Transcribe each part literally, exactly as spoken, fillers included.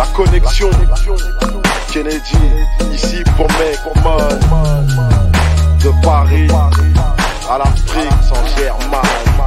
La connexion, Kennedy, ici pour Mecman, de Paris à l'Afrique sans Germain.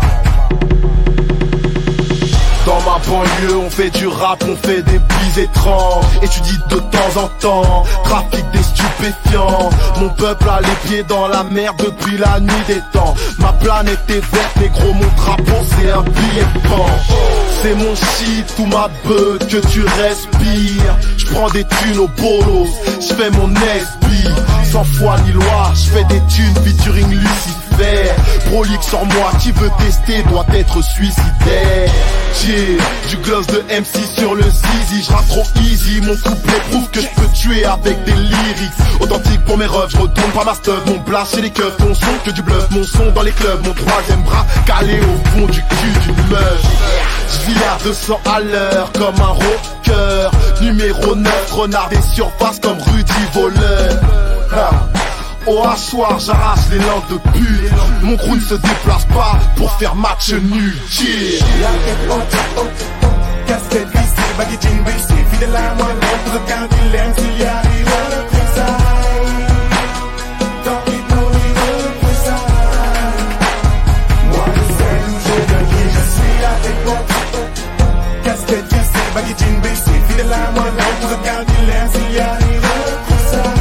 Dans ma banlieue on fait du rap, on fait des bises étranges. Étudie de temps en temps, trafic des stupéfiants. Mon peuple a les pieds dans la mer depuis la nuit des temps. Ma planète est verte, négro, mon drapeau c'est un billet de pan. C'est mon shit ou ma beuh que tu respires. J'prends des thunes au bolos, j'fais mon S B. Sans foi ni loi, j'fais des thunes featuring Lucifer. Prolixe sur moi, qui veut tester doit être suicidaire. J'ai du gloss de M C sur le zizi, j'rappe trop easy. Mon couplet prouve que j'peux tuer avec des lyrics. Authentique pour mes refs, j'retourne pas ma stuff. Mon blast chez les keufs, mon son que du bluff. Mon son dans les clubs, mon troisième bras calé au fond du cul d'une meuf. J'vis à deux cents à l'heure comme un rocker. Numéro neuf, renard des surfaces comme Rudy Voleur. Ha. Au hachoir, j'arrache les langues de pute. Mon crew ne se déplace pas pour faire match nul. Yeah. La tête haute, haute, casquette vissée, baggy jean baissé, fidèle à moi-même, pour le quand il aime, s'il y arrive à le présaille. Tant pis pour lui le présaille. Moi je sais d'où je viens, je suis la tête haute, casquette vissée, baggy jean baissé, fidèle à moi-même, pour le quand il aime, s'il y arrive à le présaille.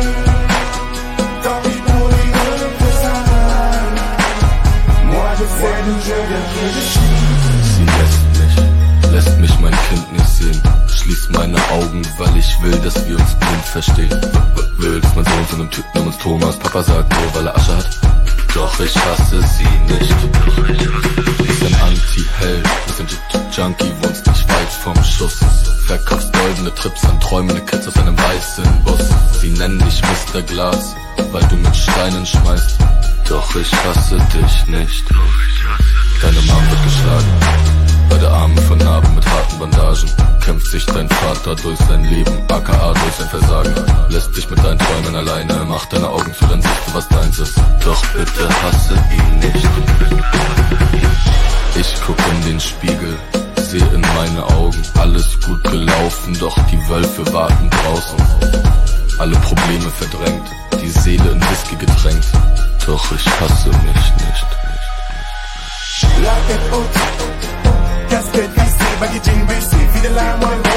Sie lässt mich, lässt mich mein Kind nicht sehen. Schließ meine Augen, weil ich will, dass wir uns blind verstehen. Willst mein Sohn zu nem Typen namens Thomas? Papa sagt nur, weil er Asche hat. Doch ich hasse sie nicht. Ist ein Anti-Held, ist ein Junkie, wohnst nicht weit vom Schuss. Verkaufst goldene Trips an träumende Kids aus einem weißen Bus. Sie nennen dich Mister Glas, weil du mit Steinen schmeißt. Doch ich hasse dich nicht. Deine Mom wird geschlagen, beide Arme von Narben mit harten Bandagen. Kämpft sich dein Vater durch sein Leben, aka durch sein Versagen. Lässt dich mit deinen Träumen alleine, mach deine Augen zu, dann siehst du, was deins ist. Doch bitte hasse ihn nicht. Ich guck in den Spiegel, seh in meine Augen, alles gut gelaufen, doch die Wölfe warten draußen. Alle Probleme verdrängt, die Seele in Whisky getränkt. Doch ich hasse mich nicht. La tête haute, casquette vissée, baggy jean baissé, fidèle à moi-même.